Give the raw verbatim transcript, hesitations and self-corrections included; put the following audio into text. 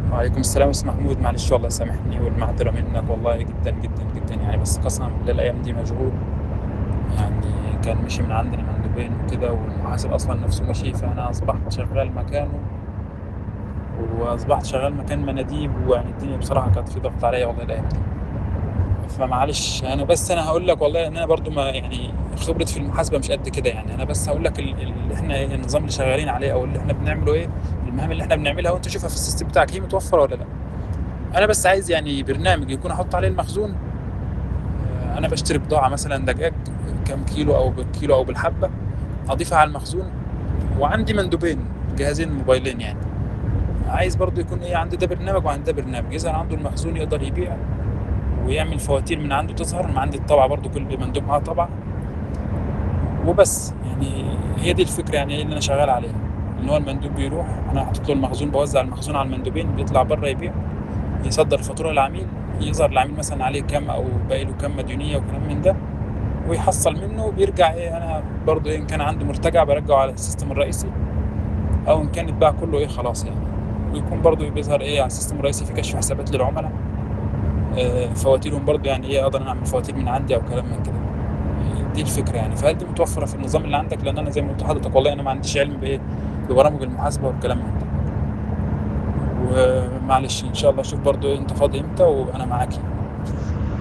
وعليكم السلام يا أستاذ محمود، معلش والله سامحني والمعذرة منك والله جدا جدا جدا يعني، بس قسما بالله الأيام دي مشغول. يعني كان مشي من عندنا مندوبين وكده، والمحاسب أصلا نفسه مشي، فأنا أصبحت شغال مكانه، وأصبحت شغال مكان مناديب. ويعني الدنيا بصراحة كانت في ضغط عليا والله الأيام دي. فمعلش أنا بس أنا هقول لك والله إن أنا برضو ما يعني خبرتي في المحاسبة مش قد كده يعني. أنا بس هقول لك ال- اللي إحنا إيه، النظام اللي شغالين عليه أو اللي إحنا بنعمله إيه، المهام اللي إحنا بنعملها، وأنت شوفها في السيستم بتاعك هي متوفرة ولا لا. انا بس عايز يعني برنامج يكون احط عليه المخزون. آه، انا بشتري بضاعه مثلا دجاج كام كيلو او بالكيلو او بالحبه، اضيفها على المخزون. وعندي مندوبين، جهازين موبايلين يعني. عايز برضو يكون ايه، عندي ده برنامج وعندي ده برنامج، يظهر عنده المخزون يقدر يبيع ويعمل فواتير من عنده تظهر، من عندي الطبعه برضو كل مندوب معاه طبعه. وبس يعني هي دي الفكره يعني، ايه اللي انا شغال عليه. ان هو المندوب بيروح، انا حاطط له المخزون، بوزع المخزون على المندوبين، بيطلع بره يبيع، يصدر الفاتوره للعميل، يظهر العميل مثلا عليه كام او باقي له كام مديونيه وكلام من ده، ويحصل منه وبيرجع ايه. انا برضو إيه، ان كان عنده مرتجع برجعه على السيستم الرئيسي، او ان كان اتباع كله ايه خلاص يعني. ويكون برضو بيظهر ايه على السيستم الرئيسي في كشف حسابات للعملاء، آه، فواتيرهم برضو يعني ايه، اقدر انا اعمل فواتير من عندي او كلام من كده. دي الفكره يعني. فهل دي متوفره في النظام اللي عندك؟ لان انا زي ما قلت لحضرتك والله انا ما عنديش علم بايه، ببرامج المحاسبه والكلام من ده. ومعلش ان شاء الله اشوف برضو إيه انت فاضي امتى وانا معاك يعني.